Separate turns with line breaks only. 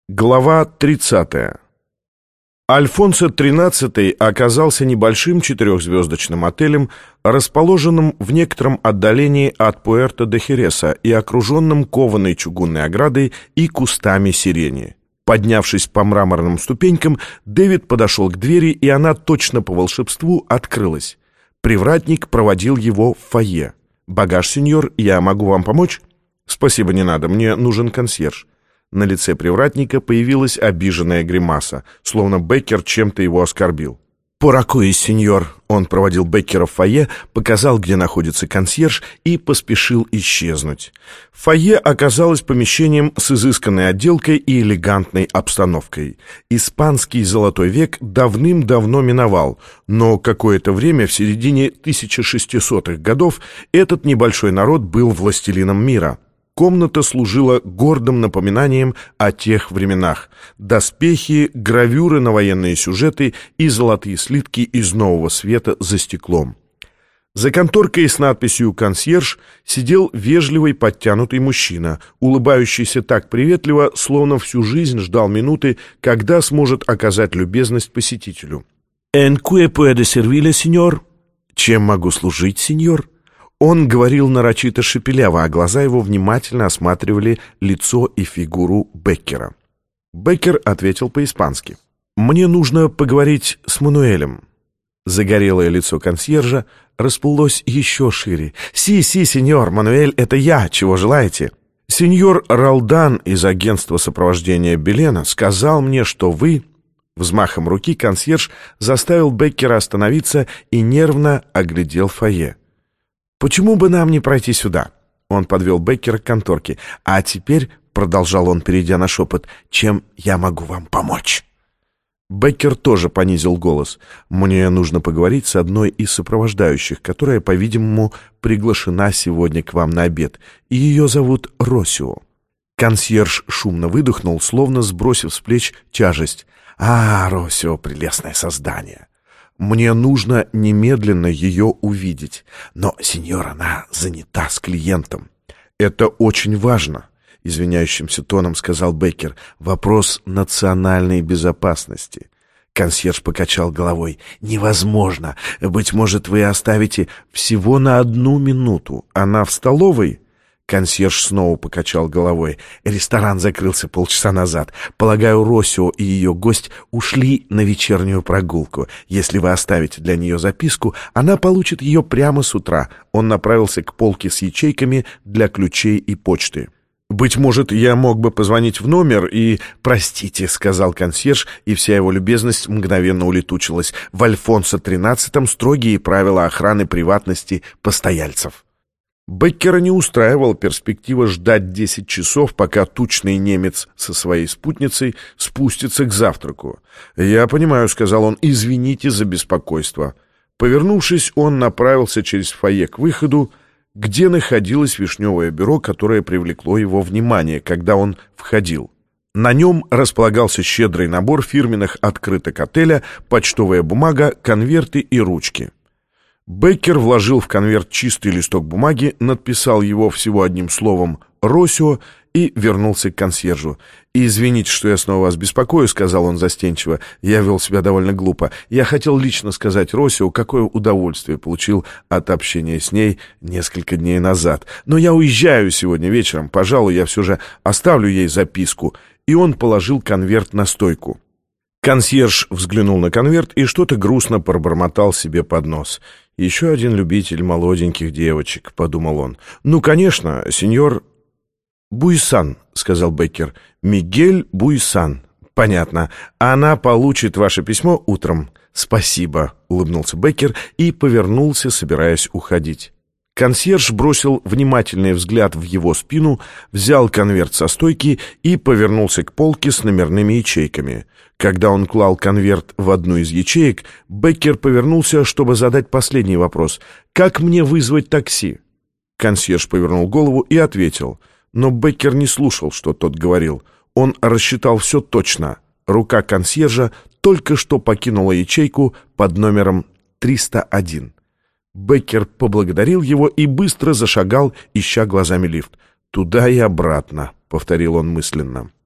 Глава 30. Альфонсо XIII оказался небольшим четырехзвездочным отелем, расположенным в некотором отдалении от Пуэрто-де-Хереса и окруженным кованой чугунной оградой и кустами сирени. Поднявшись по мраморным ступенькам, Дэвид подошел к двери, и она точно по волшебству открылась. Привратник проводил его в фойе. «Багаж, сеньор, я могу вам помочь?» «Спасибо, не надо, мне нужен консьерж». На лице привратника появилась обиженная гримаса, словно Беккер чем-то его оскорбил. «Поракуи, сеньор!» Он проводил Беккера в фойе, показал, где находится консьерж, и поспешил исчезнуть. Фойе оказалось помещением с изысканной отделкой и элегантной обстановкой. Испанский золотой век давным-давно миновал, но какое-то время в середине 1600-х годов этот небольшой народ был властелином мира. Комната служила гордым напоминанием о тех временах. Доспехи, гравюры на военные сюжеты и золотые слитки из нового света за стеклом. За конторкой с надписью «Консьерж» сидел вежливый подтянутый мужчина, улыбающийся так приветливо, словно всю жизнь ждал минуты, когда сможет оказать любезность посетителю. «En qué puede servirle, señor?» «Чем могу служить, сеньор?» Он говорил нарочито шепеляво, а глаза его внимательно осматривали лицо и фигуру Беккера. Беккер ответил по-испански. «Мне нужно поговорить с Мануэлем». Загорелое лицо консьержа расплылось еще шире. «Си, сеньор, Мануэль, это я, чего желаете?» «Сеньор Ролдан из агентства сопровождения Белена сказал мне, что вы...» Взмахом руки консьерж заставил Беккера остановиться и нервно оглядел фойе. «Почему бы нам не пройти сюда?» Он подвел Беккера к конторке. «А теперь», — продолжал он, перейдя на шепот, — «чем я могу вам помочь?» Беккер тоже понизил голос. «Мне нужно поговорить с одной из сопровождающих, которая, по-видимому, приглашена сегодня к вам на обед. Ее зовут Росио». Консьерж шумно выдохнул, словно сбросив с плеч тяжесть. Росио — прелестное создание. Мне нужно немедленно ее увидеть. Но, сеньор, она занята с клиентом. Это очень важно, — извиняющимся тоном сказал Беккер. Вопрос национальной безопасности. Консьерж покачал головой. Невозможно. Быть может, вы оставите всего на 1 минуту. Она в столовой? Консьерж снова покачал головой. Ресторан закрылся полчаса назад. Полагаю, Росио и ее гость ушли на вечернюю прогулку. Если вы оставите для нее записку, она получит ее прямо с утра. Он направился к полке с ячейками для ключей и почты. «Быть может, я мог бы позвонить в номер и...» «Простите», — сказал консьерж, и вся его любезность мгновенно улетучилась. «В Альфонсо XIII строгие правила охраны приватности постояльцев». Беккера не устраивала перспектива ждать 10 часов, пока тучный немец со своей спутницей спустится к завтраку. «Я понимаю», — сказал он, — «извините за беспокойство». Повернувшись, он направился через фойе к выходу, где находилось вишневое бюро, которое привлекло его внимание, когда он входил. На нем располагался щедрый набор фирменных открыток отеля, почтовая бумага, конверты и ручки. Беккер вложил в конверт чистый листок бумаги, надписал его всего одним словом «Росио» и вернулся к консьержу. «Извините, что я снова вас беспокою», — сказал он застенчиво. «Я вел себя довольно глупо. Я хотел лично сказать Росио, какое удовольствие получил от общения с ней несколько дней назад. Но я уезжаю сегодня вечером. Пожалуй, я все же оставлю ей записку». И он положил конверт на стойку. Консьерж взглянул на конверт и что-то грустно пробормотал себе под нос. «Еще один любитель молоденьких девочек», — подумал он. «Ну, конечно, сеньор...» «Буйсан», — сказал Беккер. «Мигель Буйсан». «Понятно. Она получит ваше письмо утром». «Спасибо», — улыбнулся Беккер и повернулся, собираясь уходить. Консьерж бросил внимательный взгляд в его спину, взял конверт со стойки и повернулся к полке с номерными ячейками. Когда он клал конверт в одну из ячеек, Беккер повернулся, чтобы задать последний вопрос. «Как мне вызвать такси?» Консьерж повернул голову и ответил. Но Беккер не слушал, что тот говорил. Он рассчитал все точно. Рука консьержа только что покинула ячейку под номером 301. Беккер поблагодарил его и быстро зашагал, ища глазами лифт. «Туда и обратно», — повторил он мысленно.